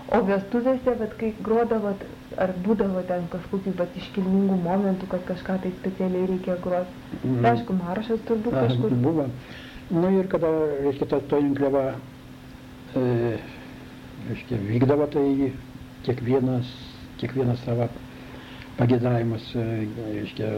O vestuvėse, bet kai grodavot, ar būdavo ten kažkokių iškilmingų momentų, kad kažką tai specialiai reikia groti? Tai aišku, maršas turbūt kažkur. Buvo. Nu ir kada, reiškia, ta rinkliava vykdavo, tai kiekvienas savo pageidavimus, reiškia,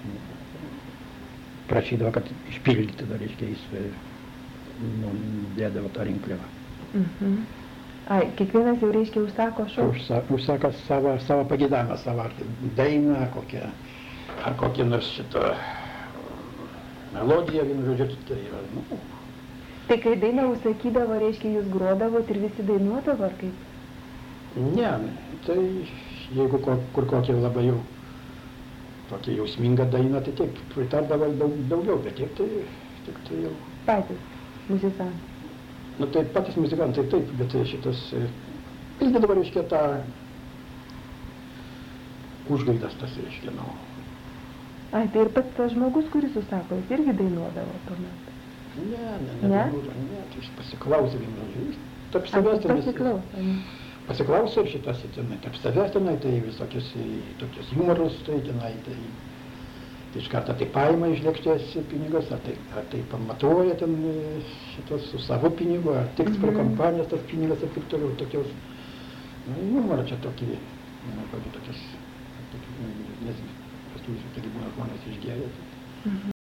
prašydavo, kad išpildyti, reiškia, jis dėdavo tą rinkliavą. Ai, kiekvienas jau, reiškia, užsako šou? Užsako savo pageidavimą, savo dainą, ar kokį nors šitą melodiją, vienu žodžiu, tai yra, Tai kai dainą užsakydavo, reiškia, jūs grodavot ir visi dainuodavo, ar kaip? Ne, tai jeigu kur kokia labai jau tokia jausminga daina, tai taip, pritardavo daugiau, bet tiek tai jau... Patys muzikantai? Nu tai patys muzikantai taip, bet šitas pildydavo, reiškia, tą užgaidas tas, reiškia, Ai, tai ir pats tas žmogus, kuris užsako, jis irgi dainuodavo tuomet? Ne, tai jis pasiklausė vienu žodžiu. Tarp savęs tenai. Pasiklausė ir šitas tenai, tarp savęs tenai, tai visokius tokius humorus, tai tenai, tai iš karto tai paima iš lėkštės pinigus, ar tai pamatuoja ten šitas su savo pinigu, ar tiks pro kompanijas tas pinigas ir kaip toliau, tokios, humorą čia tokį, tokius, nes paskui būna žmonės išgėrė.